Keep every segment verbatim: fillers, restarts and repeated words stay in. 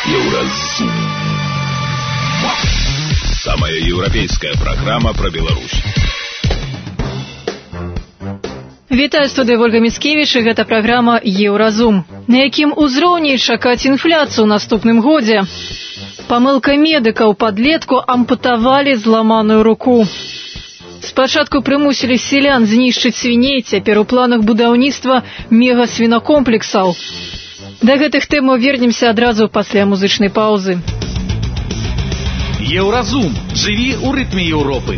Евразум. Самая европейская программа про Беларусь. Вітаю, студыя Ольга Міцкевіч, і гэта праграма «Еўразум». На якім узроўні чакаць інфляцыю ў наступным годзе? Памылка медыкаў падлетку ампутавалі зламаную руку. Спачатку прымусілі селян знішчыць свіней, цяпер у планах будаўніцтва мегасвінакомплексаў. Да гэтых тэмаў вернемся адразу пасля музычнай паўзы. Еўразум. Жыві ў рытме Еўропы.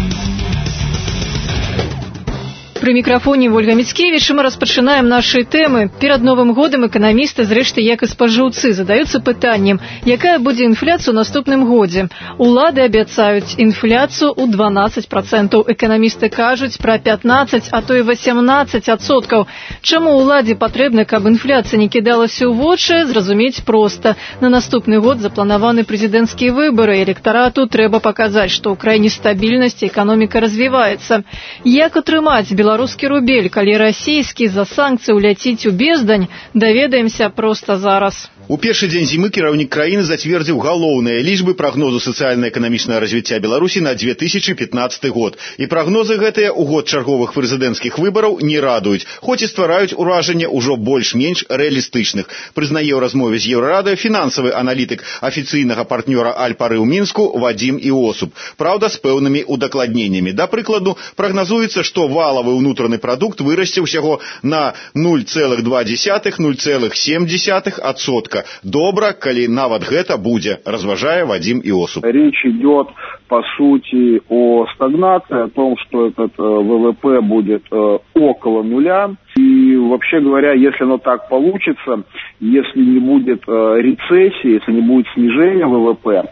При микрофоне Ольга Міцкевіч, мы распачынаем наши тэмы. Перад Новым годам эканамісты, зрэшты, як і спажыўцы, задаюцца пытаннем, якая будзе інфляцыя ў наступным годзе. Улады абяцаюць інфляцыю ў дванаццаць процентаў. Эканамісты кажуць пра пятнаццаць, а то і васямнаццаць адсоткаў. Чаму уладзе патрэбна, каб інфляцыя не кідалася ў вочы, зразумець проста. На наступны год запланаваны прэзідэнцкія выбары. Электарату трэба паказаць, што ў краіне стабільнасць, эканоміка развіваецца. Як атрымаць беларускі рубель, калі расійскі з-за санкцый уляціць у бездань, даведаемся проста зараз. У першы дзень зімы кіраўнік краіны зацвердзіў галоўныя лічбы прагнозу сацыяльна-эканамічнага развіцця Беларусі на две тысячи пятнадцаты год. І прагнозы гэтыя ў год чарговых прэзідэнцкіх выбараў не радуюць, хоць і ствараюць уражанне ўжо больш-менш рэалістычных. Прызнае ў размове з Еўрарадыё фінансавы аналітык афіцыйнага партнёра Альпары ў Мінску Вадзім Іосуп. Праўда, з пэўнымі удакладненнямі. Да прыкладу, прагназуецца, што валавы ўнутраны прадукт вырасце ўсяго на ноль целых два десятых - ноль целых семь десятых адсотка. Добра, калі нават гэта будзе, разважае Вадзім Іосуп. Речь идет, по сути, о стагнации, о том, что этот э, ВВП будет э, около нуля. И, вообще говоря, если оно так получится, если не будет э, рецессии, если не будет снижения ВВП,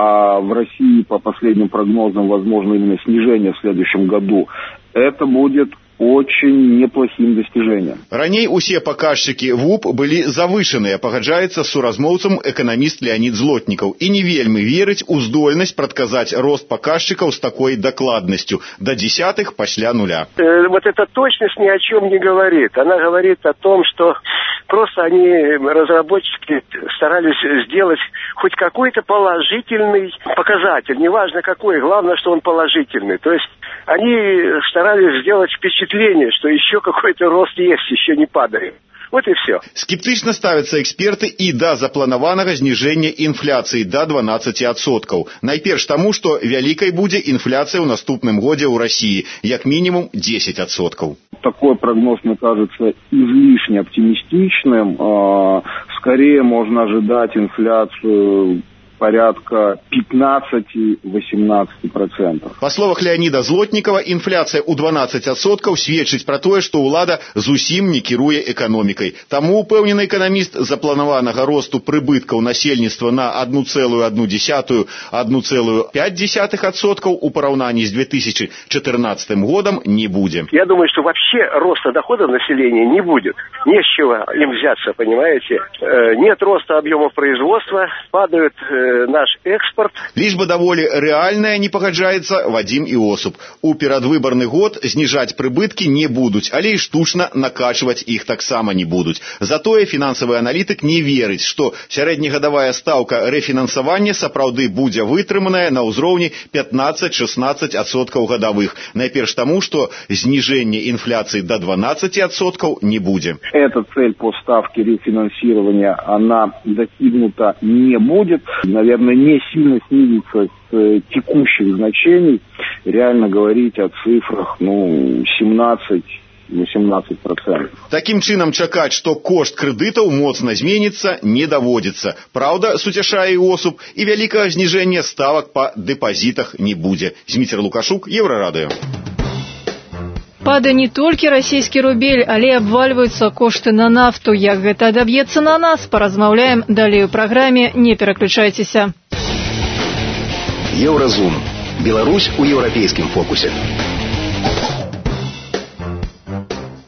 а в России, по последним прогнозам, возможно именно снижение в следующем году, это будет очень неплохим достижением. Раней усе паказчыкі ВУП былі завышаныя, пагаджаецца з суразмоўцам эканаміст Леонид Злотнікаў, і не вельмі верыць у здольнасць прадказаць рост паказчыкаў з такой дакладнасцю до десятых пасля нуля. Э, вот эта точность ни о чем не говорит. Она говорит о том, что просто они, разработчики, старались сделать хоть какой-то положительный показатель. Неважно какой, главное, что он положительный. То есть они старались сделать впечатление, что еще какой-то рост есть, еще не падает. Вот и все. Скептычна ставяцца эксперты і да запланаванага зніжэння інфляцыі да дванаццаці адсоткаў. Найперш таму, што вялікай будзе інфляцыя ў наступным годзе ў России, як мінімум десять адсоткаў. Такой прогноз, мне кажется, излишне оптимистичным. Скорее можно ожидать инфляцию порядка пятнадцати-восемнадцати процентов. Па словах Леонида Злотнікава, інфляцыя ў дванаццаць адсоткаў сведчыць пра тое, што ўлада зусім не кіруе эканомікай. Таму, упэўнены эканаміст, запланаванага росту прыбыткаў насельніцтва на одну целую одну десятую - одну целую пять десятых адсоткаў у параўнанні з две тысячи четырнадцатым годам не будзе. Я думаю, что вообще роста доходов населения не будет. Не с чего им взяться, понимаете? Нет роста объемов производства, падают наш экспорт. Лічба даволі рэальная, не пагаджаецца Вадзім Іосуп. У перадвыбарны год зніжаць прыбыткі не будуць, але і штучна накачваць іх таксама не будуць. Затое фінансавы аналітык не верыць, што сярэднегадавая стаўка рэфінансавання сапраўды будзе вытрыманая на ўзроўні пятнаццаць-шестнаццаць адсоткаў гадавых. Найперш таму, што зніжэнне інфляцыі до дванаццати адсоткаў не будзе. Эта цель по ставке рефинансирования, она достигнута не будет. Наверное, не сильно снизится с текущих значений. Реально говорить о цифрах, ну, семнадцать-восемнадцать процентов. Таким чынам чакаць, што кошт крэдытаў моцна зменіцца, не даводзіцца. Праўда, суцяшае Іосуп, і вялікага зніжэння ставак па дэпазітах не будзе. Зміцер Лукашук, Еўрарадыё. Падае не толькі расійскі рубель, але абвальваюцца кошты на нафту. Як гэта адаб'ецца на нас, паразмаўляем далей у праграме. Не пераключайцеся. Еўразум. Беларусь у еўрапейскім фокусе.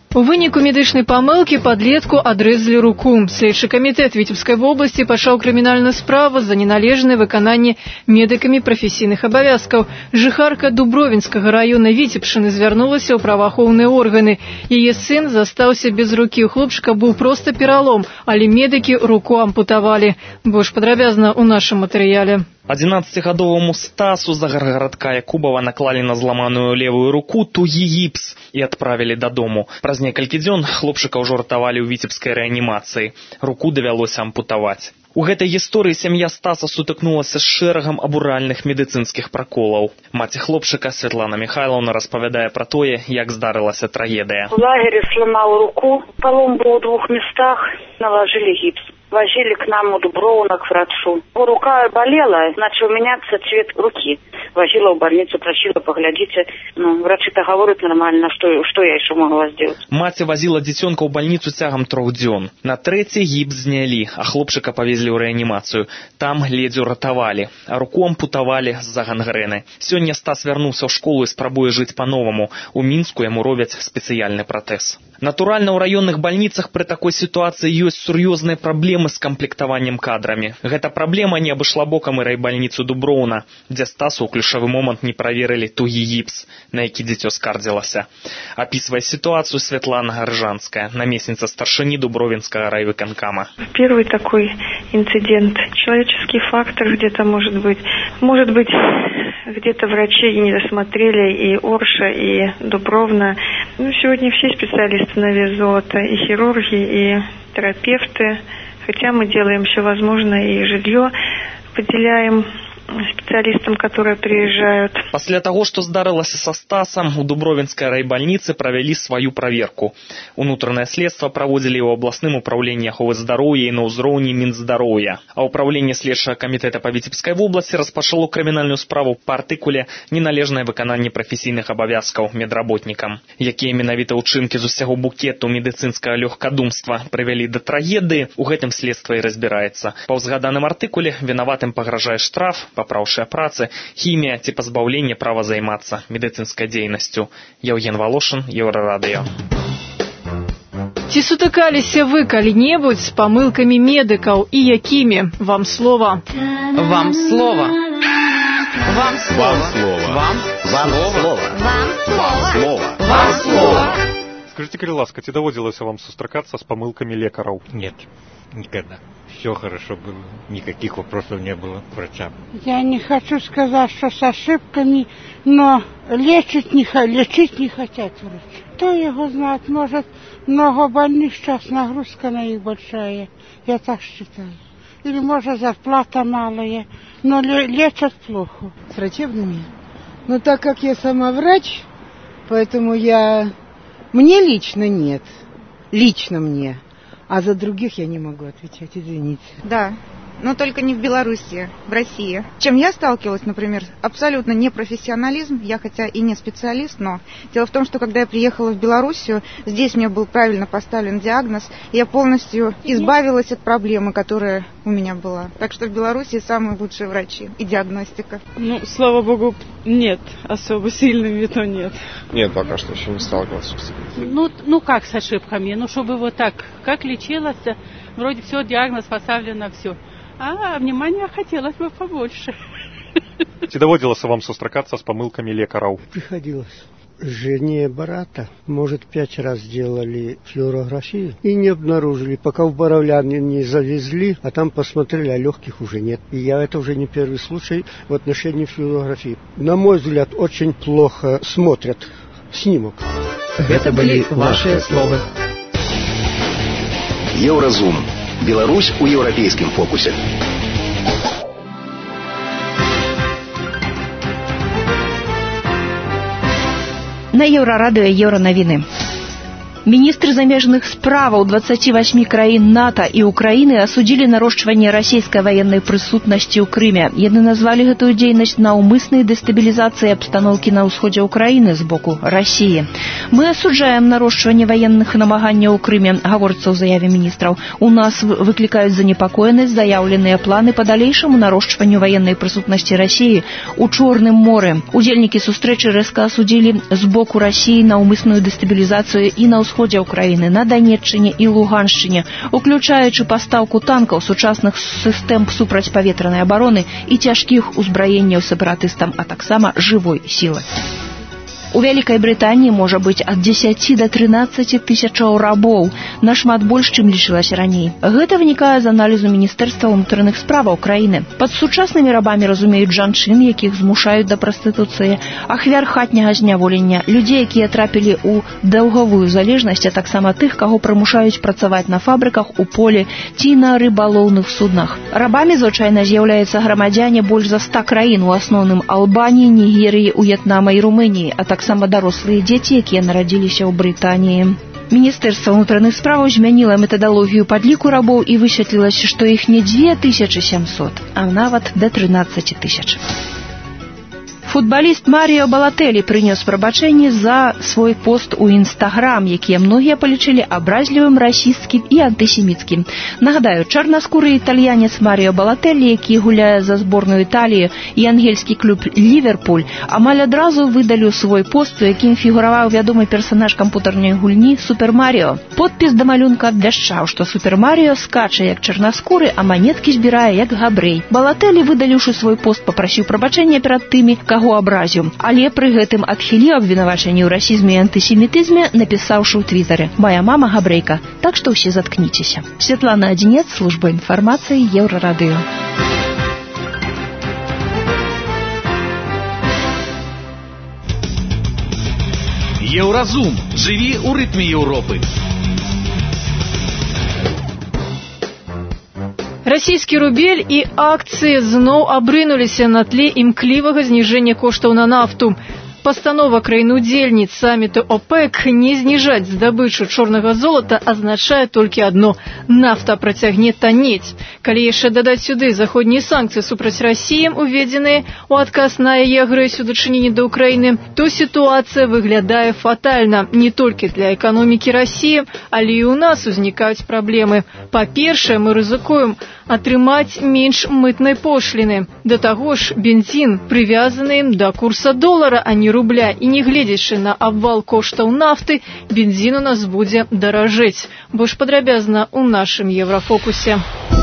У выніку медычнай памылкі падлетку адрэзалі руку. Следчы камітэт Віцебскай вобласці пачаў крымінальную справу за неналежнае выкананне медыкамі прафесійных абавязкаў. Жыхарка Дубровінскага района Віцебшчыны звярнулася ў праваахоўныя органы. Яе сын застаўся без рукі. У хлопчыка быў проста пералом, але медыкі руку ампутавалі. Больш падрабязна ў нашым матэрыяле. одиннаццацігадоваму Стасу з агаргарадка Якубова наклалі на зламаную левую руку тугі гіпс і адправілі дадому. Праз некалькі дзён хлопчыка ўжо ратавалі ў віцебскай рэанімацыі. Руку давялося ампутаваць. У гэтай гісторыі сям'я Стаса сутыкнулася з шэрагам абуральных медыцынскіх праколаў. Маці хлопчыка Святлана Михайловна распавядае пра тое, як здарылася трагедыя. В лагере сломал руку, полом был в двух местах, наложили гипс. Возили к нам у Дубровна к врачу. Рука болела, начал меняться цвет руки. Возила в больницу, просила, поглядите. Ну, врачи-то говорят нормально, что, что я еще могла сделать. Маці возила дзіцёнка ў больницу цягам трох дзён. На трэці гіпс знялі, а хлопчыка павезлі ў рэанімацыю. Там ледзь уратавалі, а руку ампутавалі з-за гангрэны. Сёння Стас вярнуўся ў школу і спрабуе жыць па-новаму. У Мінску яму робяць спецыяльны пратэз. Натуральна, ў раённых больніцах пры такой сітуацыі ёсць сур'ёзныя праблемы з камплектаваннем кадрамі. Гэта праблема не абышла бокам і райбальніцу Дуброўна, дзе Стасу ў ключавы момант не праверылі тугі гіпс, на які дзіцё скардзілася. Апісвае сітуацыю Светлана Гаржанская, намесніца старшыні Дубровинскага райвыканкама. Первый такой инцидент. Человеческий фактор где-то может быть. Может быть, где-то врачи не досмотрели и Орша, и Дубровна. Ну, сегодня все специалисты на вес золота, и хирурги, и терапевты. Хотя мы делаем все возможное, и жилье выделяем специалистам, которые приезжают. Пасля таго, што здарылася са Стасам, у Дубровінскай райбальніцы правялі сваю праверку. Унутранае следства праводзілі ў абласным управленні аховы здароўя і на ўзроўні Мінздароўя. А ўправленне следчага камітэта па Віцебскай вобласці распачало крымінальную справу па артыкуле «Неналежнае выкананне прафесійных абавязкаў медработнікам». Якія менавіта ўчынкі з усяго букету медыцынскага лёгкадумства прывялі да трагедыі, у гэтым следства і разбіраецца. Па ўзгаданым артыкуле вінаватым пагражае штраф, папраўшая працы, хімія ці пазбаўленне права займацца медыцынскай дзейнасцю. Яўген Волошин, Еўрарадыё. Ці сутыкаліся вы калі-небудзь з памылкамі медыкаў і якімі? Вам слова. Вам слова. Вам слова. Вам слова. Вам слова. Вам слова. Вам слова. Скажите, калі ласка, ці даводзілася вам сустракацца з памылкамі лекараў? Нет, никогда. Все хорошо было, никаких вопросов не было к врачам. Я не хочу сказать, что с ошибками, но лечить не, лечить не хотят врачи. Кто его знает, может, много больных сейчас, нагрузка на них большая, я так считаю. Или, может, зарплата малая, но лечат плохо. С врачебными? Но так как я сама врач, поэтому я... Мне лично нет. Лично мне. А за других я не могу отвечать, извините. Да, но только не в Беларуси, в России. Чем я сталкивалась, например, абсолютно непрофессионализм. Я хотя и не специалист, но дело в том, что когда я приехала в Белоруссию, здесь мне был правильно поставлен диагноз, и я полностью избавилась от проблемы, которая у меня была. Так что в Беларуси самые лучшие врачи и диагностика. Ну, слава богу, нет, особо сильными то нет. Нет, пока что еще не сталкивался. Ну, ну как с ошибками? Ну, чтобы вот так, как лечилась, вроде все, диагноз поставлено, все. А внимания хотелось бы побольше. Ці даводзілася вам сустракацца з памылкамі лекараў? Приходилось. Жене брата, может, пять раз делали флюорографию и не обнаружили, пока в Боровляне не завезли, а там посмотрели, а легких уже нет. И я это уже не первый случай в отношении флюорографии. На мой взгляд, очень плохо смотрят снимок. Это были ваши слова. Еўразум. Беларусь у еўрапейскім фокусе. На Еўрарадыё Еўранавіны. Министры замежных справаў двадцати восьми краін НАТО и Украины осудили нарощивание российской военной присутности ў Крыме. Яны назвали гэтую дзейнасць наўмыснай дестабилизацией обстановки на ўсходзе Украины с боку России. Мы осуждаем нарощивание военных намаганняў ў Крыме, гаворыцца ў заяве министров. У нас выкликают занепокоенность заявленные планы по далейшему нарощиванию военной присутности России у Чорным моры. Удзельнікі сустрэчы рэзка осудили с боку России наўмысную дестабилизацию и на усходзе ўкраіны, на Данеччыне і Луганшчыне, уключаючы пастаўку танкаў, сучасных сістэм супрацьпаветранай абароны і цяжкіх узбраенняў сепаратыстам, а таксама жывой сілы. У Вялікай Брытаніі можа быць ад дзесяці да трынаццаці тысячаў рабоў, нашмат больш, чым лічылася раней. Гэта вынікае з аналізу Міністэрства ўнутраных справаў краіны. Пад сучаснымі рабамі разумеюць жанчын, якіх змушаюць да прастытуцыі, ахвяр хатняга зняволення, людзей, якія трапілі ў даўгавую залежнасць, а таксама тых, каго прымушаюць працаваць на фабрыках, у полі ці на рыбалоўных суднах. Рабамі звычайна з'яўляюцца грамадзяне больш за ста краін, у асноўным Албаніі, Нігерыі, В'етнама і Румыніі, а таксама дарослыя дзеці, якія нарадзіліся ў Брытаніі. Міністэрства ўнутраных справаў змяніла метадалогію падліку рабоў і высветлілася, што іх не дзве тысячы сямсот, а нават да трынаццаці тысяч. Футбаліст Маріо Балатэлі прынёс прабачэнне за свой пост у Інстаграм, якія многія палічылі абразлівым, расісцкім і антысеміцкім. Нагадаю, чарнаскуры італьянец Маріо Балатэлі, які гуляе за зборную Італію і ангельскі клуб Ліверпуль, амаль адразу выдаліў свой пост, у якім фігураваў вядомы персанаж кампутарнай гульні Супер Маріо. Подпіс да малюнка абвяшчаў, што Супер Маріо скача як чарнаскуры, а манеткі збірае як габрэй. Балатэлі, выдаліўшы свой пост, папрасіў прабачэння перад тымі, каго абразіў, але пры гэтым адхіліў абвінавачанні ў расізме і антысемітызме, напісаўшы ў твітары: «Моя мама габрэйка, так што ўсе заткніцеся». Святлана Адзінец, служба інфармацыі, Еўрарадыё. Еўразум. Жыві ў рытме Еўропы. Расійскі рубель і акцыі зноў абрынуліся на тле імклівага зніжэння коштаў на нафту. Пастанова краін-удзельніц самміту ОПЕК не зніжаць здабычу чорнага золата азначае толькі адно – нафта працягне таннець. Калі яшчэ дадаць сюды заходнія санкцыі супраць Расіі, уведзеныя ў адказ на яе агрэсію ў дачыненні да Ўкраіны, то сітуацыя выглядае фатальна не толькі для эканомікі Расіі, але і ў нас узнікаюць праблемы. Па-першае, мы рызыкуем атрымаць менш мытнай пошліны. Да таго ж, бензін прывязаны да курса долара, а не рубля, і не гледзячы на абвал коштаў нафты, бензін у нас будзе даражэць. Больш падрабязна ў нашым Еўрафокусе.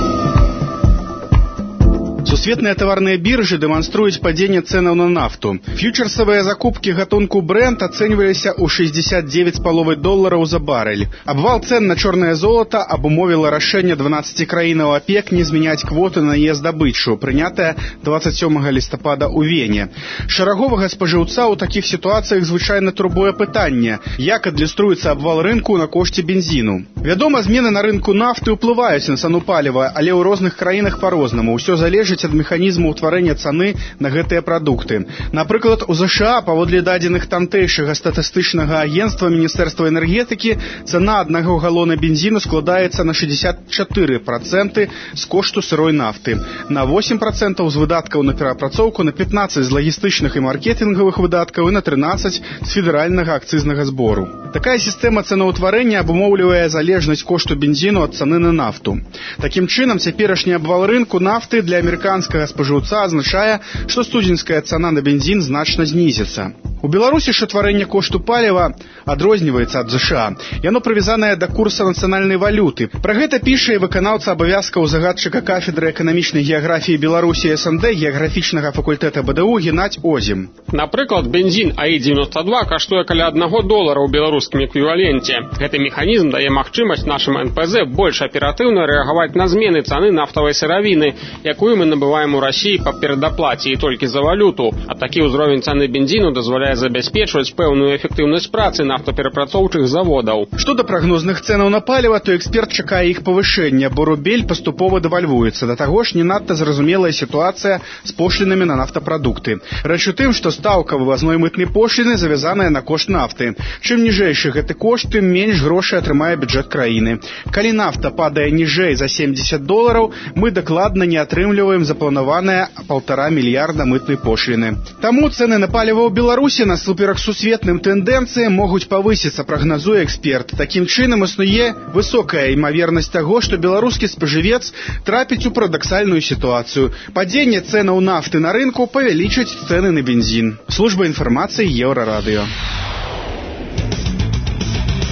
Сусветныя таварныя біржы дэманструюць падзенне цэнаў на нафту. Фьючерсавыя закупкі гатунку Brent ацэньваліся ў шэсцьдзесят дзевяць з паловай долараў за барэль. Абвал цэн на чорнае золата абумовіла рашэнне дванаццаці краінаў ОПЕК не змяняць квоты на яе здабычу, прынятае дваццаць сёмага лістапада ў Вене. Шараговага спажыўца ў такіх сітуацыях звычайна турбуе пытанне, як адлюструецца абвал рынку на кошце бензіну. Вядома, змены на рынку нафты ўплываюць на цану паліва, але ў розных краінах па-рознаму. Усё залежыць ад механізму ўтварэння цаны на гэтыя прадукты. Напрыклад, у ЗША, паводле дадзеных тамтэйшага статыстычнага агенцтва Міністэрства энергетыкі, цана аднаго галона бензіну складаецца на шэсцьдзесят чатыры працэнты з кошту сырой нафты, на восемь працэнтаў з выдаткаў на перапрацоўку, на пятнаццаць з лагістычных і маркетынгавых выдаткаў і на трынаццаць з федэральнага акцызнага збору. Такая сістэма цэнаўтварэння абумоўлівае залежнасць кошту бензіну ад цаны на нафту. Такім чынам, цяперашні абвал рынку нафты для амерыканскага спажыўца азначае, што студзеньская цана на бензін значна знізіцца. У Беларусі ж утварэнне кошту паліва адрозніваецца ад ЗША. Яно прывязанае да курса нацыянальнай валюты. Пра гэта піша і выканаўца абавязкаў загадчыка кафедры эканамічнай геаграфіі Беларусі СНД геаграфічнага факультэта БДУ Геннадзь Озім. Напрыклад, бензін А І девяносто два каштуе каля аднаго долара ў беларускім эквіваленце. Гэты механізм дае магчымасць нашым эн пэ зэ больш аператыўна рэагаваць на змены цаны нафтавай сыравіны, якую мы набываем у Расіі па перадаплаце і толькі за валюту. А такі ўзровень цаны бензіну дазваляе забяспечваць пэўную эфектыўнасць працы нафтаперапрацоўчых заводаў. Што да прагнозных цэнаў на паліва, то эксперт чакае іх павышэння, бо рубель паступова дэвальвуецца. Да таго ж, не надта зразумелая сітуацыя з пошлінамі на нафтапрадукты. Рэч у тым, што стаўка вывазной мытнай пошліны завязаная на кошт нафты. Чым ніжэйшы гэты кошт, тым менш грошай атрымае бюджэт краіны. Калі нафта падае ніжэй за семьдесят долараў, мы дакладна не атрымліваем запланаванае паўтара мільярда мытнай пошліны. Таму цэны на паліва ў Беларусі насуперак сусветным тэндэнцыям могуць павысіцца, прагназуе эксперт. Такім чынам існуе высокая імавернасць таго, што беларускі спажывец трапіць у парадаксальную сітуацыю. Падзенне цэнаў нафты на рынку павялічыць цэны на бензін. Служба інфармацыі Еўрарадыё.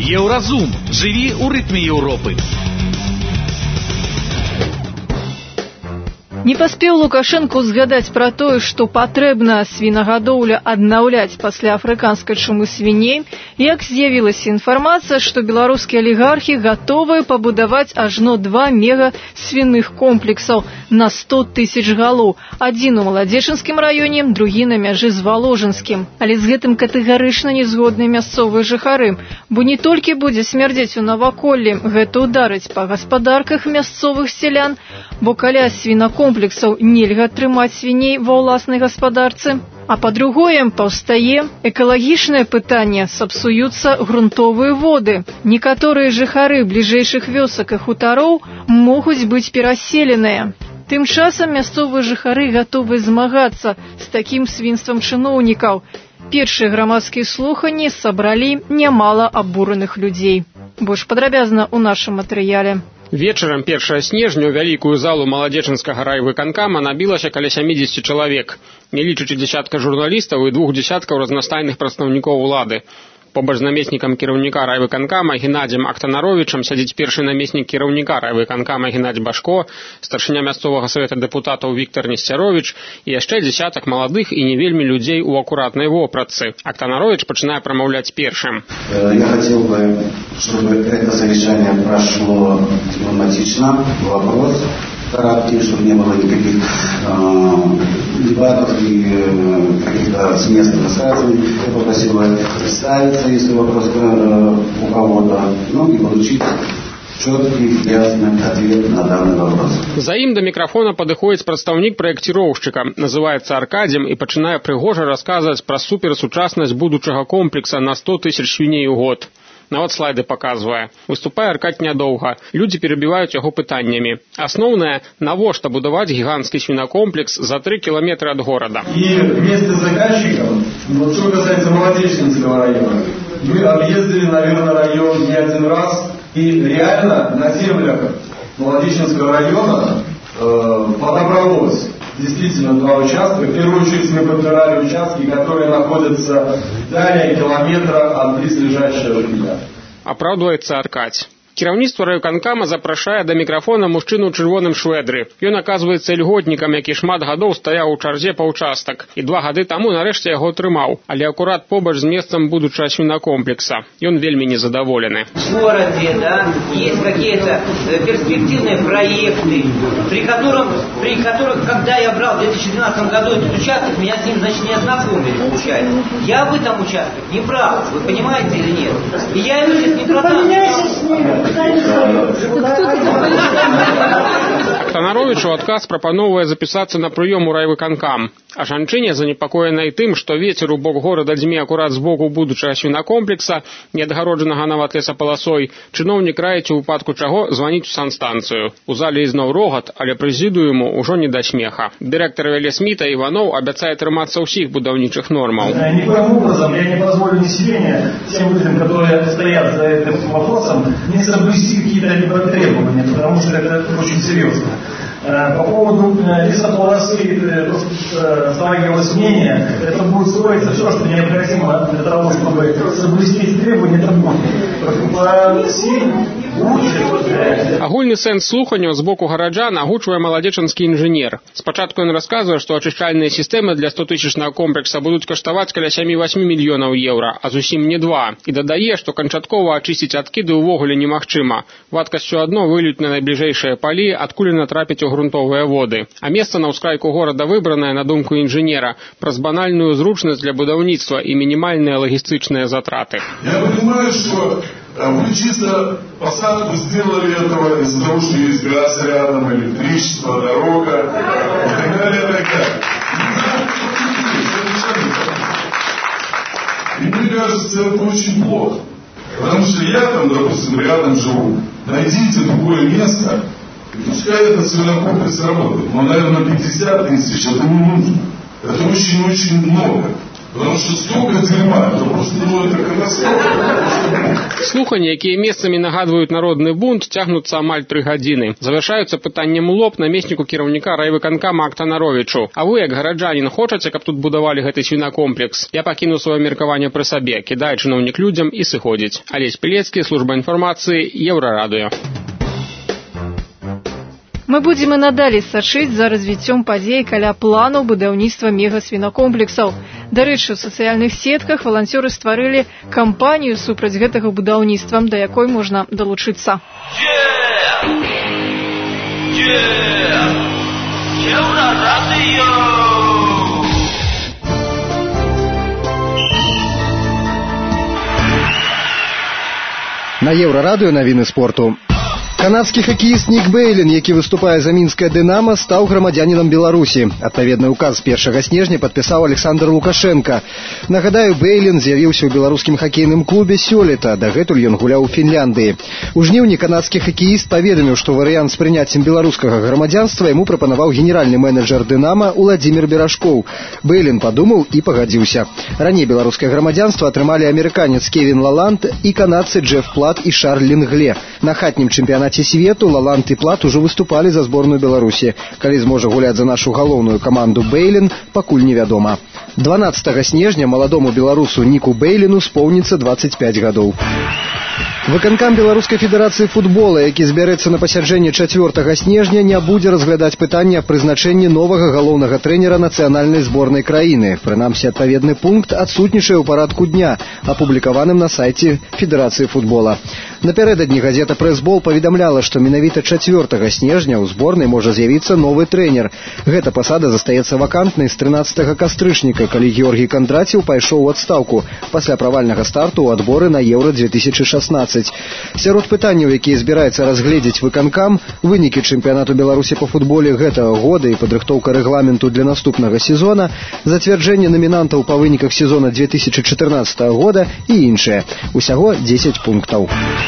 Еўразум. Живи у ритме Европы. Не паспеў Лукашенко згадаць пра тое, што патрэбна свінагадоўля аднаўляць пасля афрыканскай чумы свіней, як з'явілася інфармацыя, што беларускія алігархі гатовыя пабудаваць ажно два мега-свіных комплексаў на сто тысяч галоў. Адзін у Маладзечынскім раёне, другі на мяжы з Валожынскім. Але з гэтым катэгарычна не згодны мясцовыя жыхары, бо не толькі будзе смярдзець у наваколлі, гэта ударыць па гаспадарках мясцовых сялян, бо каля свінакомплексаў комплексаў нельга трымаць свіней ва ўласнай гаспадарцы. А па-другое, паўстае экалагічнае пытанне, сапсуюцца грунтовыя воды. Некаторыя жыхары бліжэйшых вёсак і хутароў могуць быць пераселеныя. Тым часам мясцовыя жыхары гатовы змагацца з такім свінствам чыноўнікаў. Першыя грамадскія слуханні сабралі нямала абураных людзей. Больш падрабязна ў нашым матэрыяле. Вечером першага снежня ў вялікую залу Маладзечынскага райвыканкама набілася каля сямідзесяці чалавек, не лічачы дзесятка журналістаў і двух дзесяткаў разнастайных прадстаўнікоў улады. Побач з намеснікам кіраўніка райвыканкама Геннадзем Актанаровічам сядзіць першы намеснік кіраўніка райвыканкама Геннадзь Башко, старшыня мясцовага савета дэпутатаў Віктор Несцяровіч і яшчэ дзесятак маладых і не вельмі людзей у акуратнай вопратцы. Актанарович пачынае прамаўляць першым. Я хотел бы, чтобы это совещание прошло дипломатично, вопрос короткий, чтобы не было никаких э, дебатов и э, каких-то сместных высказываний. Я попросил бы представиться, если вопрос э, у кого-то, ну и получить четкий, ясный ответ на данный вопрос. За ім да мікрафона падыходзіць прадстаўнік праекціроўшчыка, называецца Аркадзем і пачынае прыгожа расказваць пра суперсучаснасць будучага комплекса на сто тысяч свіней у год. Нават слайды показывае. Выступае Аркадь нядоўга. Людзі перабіваюць яго пытаннямі. Асноўнае, навошта будаваць гіганцкі свінакомплекс за три километра от города. И вместе с заказчиком, вот что касается Маладзечинского района, мы объездили, наверное, район не один раз, и реально на землях Маладзечинского района э, подобралось действительно два участка. В первую очередь мы подбирали участки, которые находятся далее километра от близлежащего жилья. Апраўдваецца Аркадь. Кіраўніцтва райвыканкама запрашае да мікрафона мужчыну ў чырвоным швэдры. Ён аказваецца льготнікам, які шмат гадоў стаяў у чарзе па ўчастак. І два гады таму нарэшце яго атрымаў. Але акурат побач з месцам будучага свінакомплекса. Ён вельмі незадаволены. В городе, да, есть какие-то перспективные проекты, при котором, при которых, когда я брал в две тысячи двенадцатом году этот участок, меня с ним, значит, не ознакомили, получается. Я в этом участке не брал, вы понимаете или нет? И я его сейчас не продам. Актанаровічу адказ прапановвае запісацца на прыём у райвыканкам. А жанчыне занепакоенай тым, што вецер у бок горада дзьме акурат з боку будучага свінакомплекса, не адгароджанага нават лесапаласой, чыноўнік раіць у выпадку чаго званіць у санстанцыю. У зале ізноў рогат, але прэзідыуму ўжо не да смеха. Дырэктар Велесміта Іванов абяцае трымацца ўсіх будаўнічых нормаў. Никоим образом я не позволю ни себе, ни тем людям, которые стоят за этим вопросом, не соблюсти какие-то требования, потому что это очень серьезно. По поводу лесополосы, сталкивалось мнение, это будет строиться все, что необходимо для того, чтобы соблюсти требования, это будет. Агульны сэнс слуханняў з боку гараджан агучвае маладзечынскі інжынер. Спачатку ён расказвае, што ачышчальныя сістэмы для стотысячнага комплекса будуць каштаваць каля сем-восем мільёнаў еўра, а зусім не два. І дадае, што канчаткова ачысціць адкіды ўвогуле немагчыма. Вадкасцю адно вылюць на найбліжэйшыя палі, адкуль натрапіць у грунтовыя воды. А месца на ўскрайку горада выбранае, на думку інжынера, праз банальную зручнасць для будаўніцтва і мінімальныя лагістычныя затраты. Я понимаю, что вы чисто посадку сделали этого из-за того, что есть газ рядом, электричество, дорога и так далее, и так далее. И мне кажется, это очень плохо. Потому что я там, допустим, рядом живу. Найдите другое место, и пускай этот свинокомплекс работает. Но, наверное, пятьдесят тысяч это не нужно. Это очень-очень много. Потому что столько дерьма, это просто, ну, это катастрофа. Слуханні, якія месцамі нагадваюць народны бунт, цягнуцца амаль тры гадзіны. Завяршаюцца пытаннем у лоб намесніку кіраўніка райвыканкама Актанаровічу. А вы, як гараджанін, хочаце, каб тут будавалі гэты свінакомплекс? Я пакіну сваё меркаванне пры сабе, кідае чыноўнік людзям і сыходзіць. Алесь Пілецкі, служба інфармацыі, Еўрарадыё. Мы будзем і надалей сачыць за развіццём падзей каля планаў будаўніцтва мегасвінакомплексаў. Дарэчы, у сацыяльных сетках валанцёры стварылі кампанію супраць гэтага будаўніцтва, да якой можна далучыцца. На Еўрарадыё навіны спорту. Канадскі хакеіст Нік Бейлін, які выступае за мінскае «Дынама», стаў грамадзянінам Беларусі. Адпаведны указ першага снежня падпісаў Александр Лукашенко. Нагадаю, Бейлін з'явіўся ў беларускім хакейным клубе сёлета. Дагэтуль ён гуляў у Фінляндыі. У жніўні канадскі хакеіст паведаміў, што варыянт з прыняццем беларускага грамадзянства яму прапанаваў генеральны менеджер «Дынама» Уладзімір Берашкоў. Бейлін падумаў і пагадзіўся. Раней беларускае грамадзянства атрымалі амерыканец Кевін Лаланд і канадцы Джеф Плат і Шарль Лінгле. На хатнім чэмпіянаце свету Лаланд і Плат ужо выступалі за зборную Беларусі. Калі зможа гуляць за нашу галоўную каманду Бейлін, пакуль невядома. дванаццатага снежня маладому беларусу Ніку Бейліну споўніцца дваццаць пяць гадоў. Выканкам Беларускай федэрацыі футбола, які збярэцца на пасяджэнне чацвёртага снежня, не будзе разглядаць пытанне аб прызначэнні новага галоўнага трэнера нацыянальнай зборнай краіны. Прынамсі, адпаведны пункт адсутнічае ў парадку дня, апублікаваным на сайце Федэрацыі футбола. Напярэдадні газета «Прэсбол» паведамляла, што менавіта чацвёртага снежня ў зборнай можа з'явіцца новы трэнер. Гэта пасада застаецца вакантнай з трынаццатага кастрычніка, калі Георгій Кандраціў пайшоў у адстаўку пасля правальнага старту ў адборы на Еўра две тысячы шаснаццаць. Сярод пытанняў, якія збіраецца разгледзець выканкам, вынікі чэмпіянату Беларусі па футболе гэтага года і падрыхтоўка рэгламенту для наступнага сезона, зацвярджэнне намінантаў па выніках сезона две тысячы чатырнаццатага года і іншае. Усяго дзесяць пунктаў.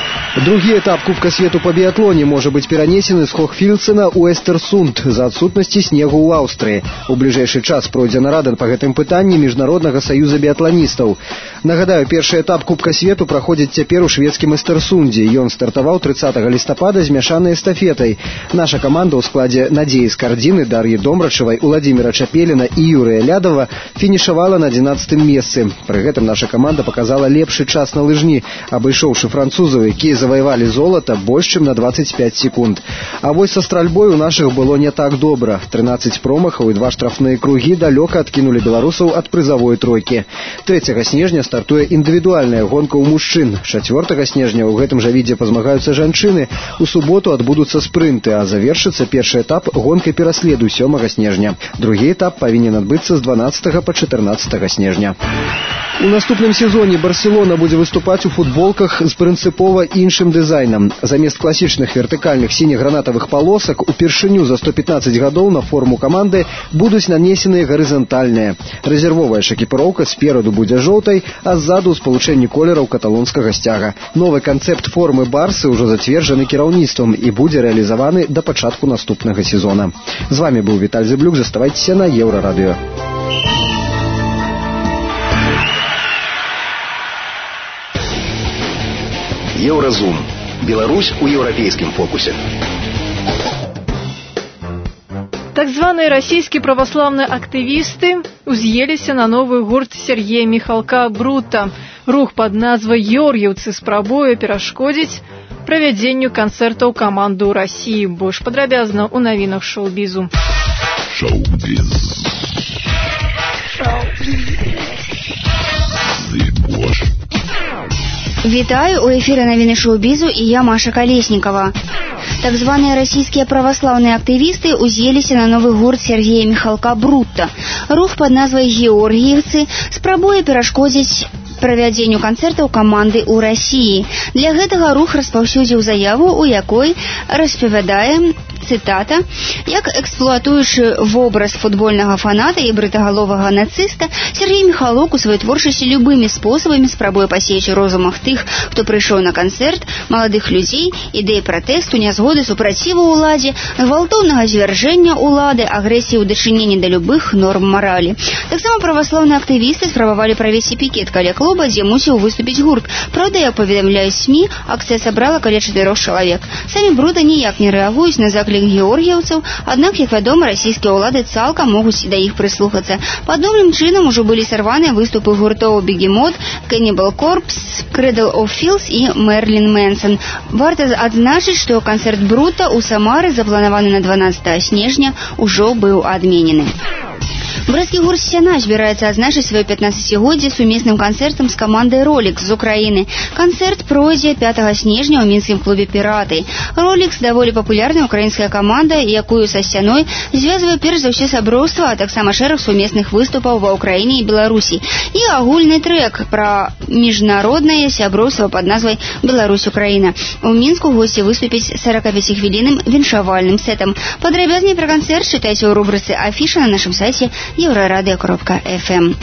Другі этап Кубка свету па біятлоне можа быць перанесены з Хохфільцена ў Эстерсунд за адсутнасці снегу ў Аўстрыі. У бліжэйшы час пройдзе нарада па гэтым пытанні Міжнароднага саюза біятланістаў. Нагадаю, першы этап Кубка свету праходзіць цяпер у шведскім Эстерсунде. Ён стартаваў трыццатага лістапада з мяшанай эстафетай. Наша каманда ў складзе Надзеі Скардзіны, Дар'і Домрачавай, Уладзіміра Чапеліна і Юрыя Лядова фінішавала на адзінаццатым месцы. Пры гэтым наша каманда паказала лепшы час на лыжні, абышоўшы французаў, якія заваявалі золата больш чым на дваццаць пяць секунд. А вось са стральбой у нашых было не так добра. трынаццаць промахаў і два штрафныя кругі далёка адкінулі беларусаў ад прызавой тройкі. трэцяга снежня стартуе індывідуальная гонка ў мужчын. чацвёртага снежня ў гэтым жа відзе пазмагаюцца жанчыны. У суботу адбудуцца спрынты, а завершыцца першы этап гонкай пераследу сёмага снежня. Другі этап павінен адбыцца з дванаццатага па чатырнаццатага снежня. У наступным сезоне Барселона будзе выступаць у футболках з прынцыпова іншым дызайнам. Замест класічных вертыкальных сіне-гранатавых палосак упершыню за сто пятнаццаць гадоў на форму каманды будуць нанесеныя гарызантальныя. Рэзервовая ж экіпіроўка спераду будзе жоўтай, а ззаду ў спалучэнні колераў каталонскага сцяга. Новы канцэпт формы Барсы ўжо зацверджаны кіраўніцтвам і будзе рэалізаваны да пачатку наступнага сезона. З вами быў Віталь Зыблюк, заставайцеся на Еўрарадыё. Еўразум. Беларусь у еўрапейскім фокусе. Так званыя расійскія праваслаўныя актывісты уз'еліся на новы гурт Сергея Міхалка Брута. Рух пад назвай «Георгіўцы» спрабуе перашкодзіць правядзенню канцэртаў каманды ў Расіі. Больш падрабязна ў навінах шоу-бізу. Шоу-біз. Вітаю, у эфіры навіны шоу-бізу і я Маша Калеснікава. Так званыя расійскія праваслаўныя актывісты уз'еліся на новы гурт Сергея Міхалка Брута. Рух пад назвай «Георгіўцы» спрабуе перашкодзіць правядзенню канцэртаў каманды ў Расіі. Для гэтага рух распаўсюдзіў заяву, у якой распавядае цытата, як эксплуатуючы вобраз футбольнага фаната і брытагаловага нацыста, Сергей Михалок у сваёй творчасці любымі спосабамі спрабуе пасеяць у розумах тых, хто прыйшоў на канцэрт, маладых людзей, ідэі пратэсту, нязгоды, супраціву ўладзе, гвалтоўнага звяржэння ўлады, агрэсіі ў дачыненні да любых норм маралі. Таксама праваслаўныя актывісты спрабавалі правесці пікет каля клуба, дзе мусіў выступіць гурт. Праўда, як паведамляюць СМІ, акцыя сабрала каля чатырох чалавек. Самі Брута ніяк не рэагуюць на заклік георгіяўцаў, аднак, як вядома, расійскія ўлады цалкам могуць да іх прыслухацца. Падобным чынам ужо былі сарваныя выступы гуртоў Бегемот, Cannibal Corpse, Cradle of Filth і Мерлін Мэнсон. Варта адзначыць, што канцэрт Брута ў Самары, запланаваны на дванаццатага снежня, ужо быў адменены. Брэсцкі гурт «Сцяна» збіраецца адзначыць сваё пятнаццацігоддзе сумесным канцэртам з камандай «Ролікс» з Украіны. Канцэрт пройдзе пятага снежня ў мінскім клубе «Піраты». «Ролікс» даволі папулярная украінская каманда, якую са «Сцяной» звязвае перш за ўсё сяброўства, а таксама шэраг сумесных выступаў ва Ўкраіне і Беларусі. І агульны трэк пра міжнароднае сяброўства пад назвай «Беларусь-Украіна». У Мінску госці выступяць сорокапяцігвілінным віншавальным сетам. Падрабязней пра канцэрт чытайце ў рубрыцы «Афіша» на нашым сайце еўрарадыё кропка эф эм.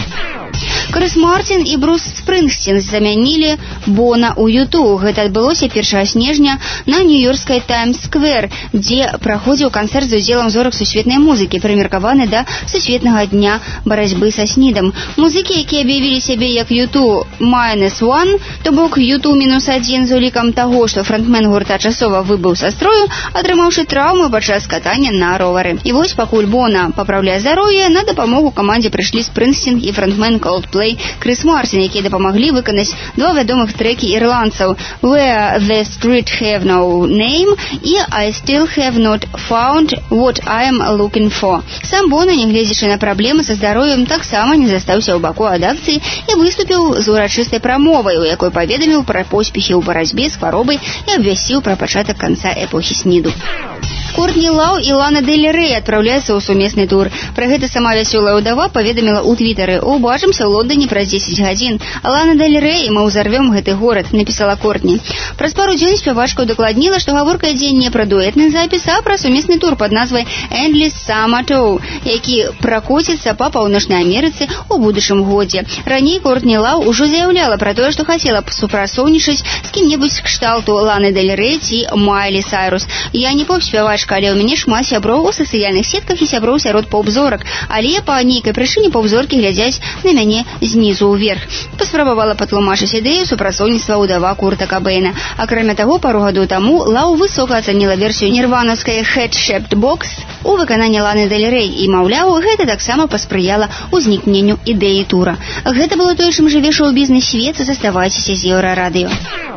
Крыс Мартин і Брус Спрынгсцін замянілі Бона ў Юту. Гэта адбылося першага снежня на нью-йоркскай Таймс-сквер, дзе праходзіў канцэрт з удзелам зорак сусветнай музыкі, прымеркаваны да сусветнага дня барацьбы са снідам. Музыкі, якія аб'явілі сябе як Юту Minus One, то бок Юту мінус адзін, з улікам таго, што фронтмен гурта часова выбыў са строю, атрымаўшы траўму падчас катання на ровары. І вось пакуль Бона папраўляе здароўе, на дапамогу камандзе прыйшлі Спрынгсцін і фронтмен Coldplay Крыс Мартин, якія дапамаглі выканаць два вядомых трэкі ірландцаў «Where the Street Have No Name» і «I Still Have Not Found What I Am Looking For». Сам Бона, нягледзячы на праблемы са здароўем, таксама не застаўся ў баку ад акцыі і выступіў з урачыстай прамовай, у якой паведаміў пра поспехі ў барацьбе з хваробай і абвясціў пра пачатак канца эпохі сніду. Кортні Лаў і Лана Дель Рэй адпраўляюцца ў сумесны тур. Пра гэта сама вясёлая ўдава паведаміла ў твітары: «Убачымся ў Лондоне праз дзесяць гадзін. Лана Дель Рэй, мы ўзарвём гэты горад», напісала Кортні. Праз пару дзён спявачка ўдакладніла, што гаворка ідзе не пра дуэтны запіс, а пра сумесны тур пад назвай «Endless Summer Tour», які пракоціцца па Паўночнай Амерыцы ў будучым годзе. Раней Кортні Лаў ужо заяўляла пра тое, што хацела б супрацоўнічаць з кім-небудзь кшталту Ланы Дель Рэй ці Майлі Сайрус. «Я не поп-спявачка, але ў мяне шмат сяброў у сацыяльных сетках і сяброў сярод поп-зорак, але па нейкай прычыне поп-зоркі глядзяць на мяне знізу ўверх», паспрабавала патлумачыць ідэю супрацоўніцтва ўдава Курта Кабэйна. Акрамя таго, пару гадоў таму Лау высока ацаніла версію нірванаўскай «Head Shaped Box» у выкананні Ланы Дель Рэй і, маўляў, гэта таксама паспрыяла ўзнікненню ідэі тура. Гэта было тое, чым жыве шоу-бізнес-свет. Заставайцеся з Еўрарадыё.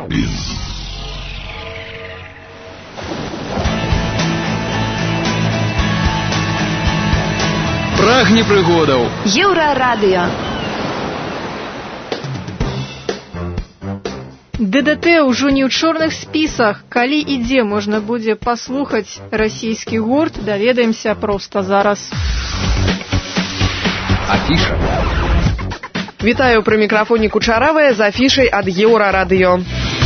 Прагне прыгодаў. Еўрарадыё. ДДТ ўжо не ў чорных спісах. Калі і дзе можна будзе паслухаць расійскі гурт, даведаемся проста зараз. Афіша. Вітаю, пры мікрафоне Кучаравая з афішай ад Еўрарадыё.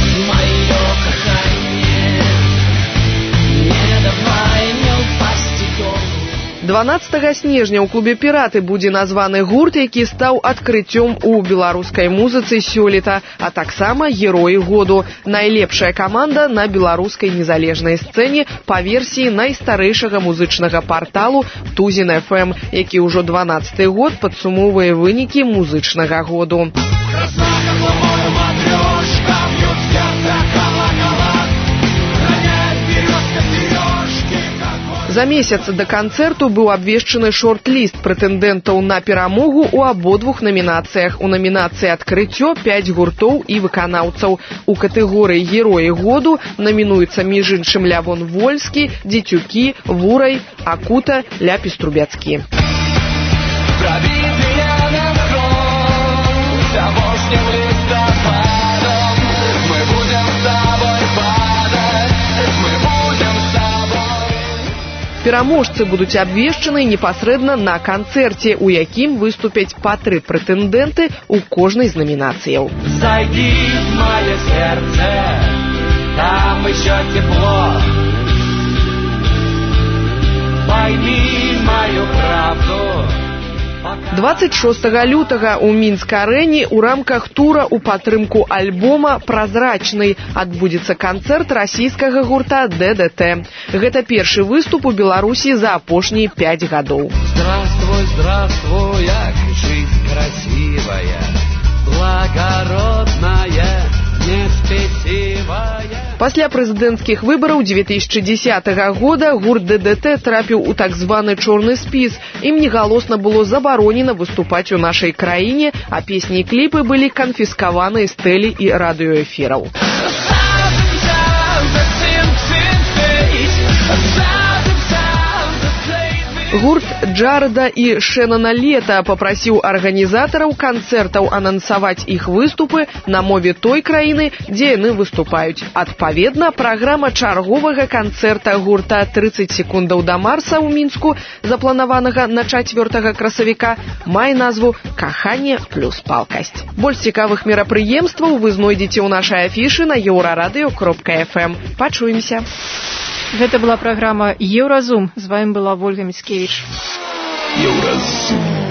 дванаццатага снежня ў клубе «Піраты» будзе названы гурт, які стаў адкрыццём у беларускай музыцы сёлета, а таксама героі году. Найлепшая каманда на беларускай незалежнай сцэне па версіі найстарэйшага музычнага парталу Тузін эф эм, які ўжо дванаццаты год падсумоўвае вынікі музычнага году. За месяц да канцэрту быў абвешчаны шорт-ліст прэтэндэнтаў на перамогу ў абодвух намінацыях. У намінацыі «Адкрыццё» пяць гуртоў і выканаўцаў. У катэгорыі «Героі году» намінуюцца між іншым Лявон Вольскі, Дзецюкі, Вурай, Акута, Ляпіс Трубяцкі. Пераможцы будуць абвешчаны непасрэдна на канцэрце, у якім выступяць па тры прэтэндэнты ў кожнай з намінацыяў. Зайди в моё сердце, там еще тепло. правду. двадцать шостага лютага ў Мінск-арэне ў рамках тура ў падтрымку альбома «Празрачны» адбудзецца канцэрт расійскага гурта дэ дэ тэ. Гэта першы выступ у Беларусі за апошнія пяць гадоў. Здравствуй, здравствуй, як жизнь красивая, благородная, неспесивая. Пасля прэзідэнцкіх выбараў две тысячи десятага года гурт дэ дэ тэ трапіў у так званы чорны спіс. Ім негалосна было забаронена выступаць у нашай краіне, а песні і кліпы былі канфіскаваны з тэле- і радыёэфіраў. Гурт Джареда і Шэнана Лета папрасіў арганізатараў канцэртаў анансаваць іх выступы на мове той краіны, дзе яны выступаюць. Адпаведна, праграма чарговага канцэрта гурта тридцать секундаў да Марса ў Мінску, запланаванага на чацвёртага красавіка, мае назву «Каханне плюс палкасць». Больш цікавых мерапрыемстваў вы знойдзеце ў нашай афішы на еўрарадыё кропка эф эм. Пачуемся. Гэта была праграма «Еўразум». З вами была Ольга Міцкевіч. Еўразум.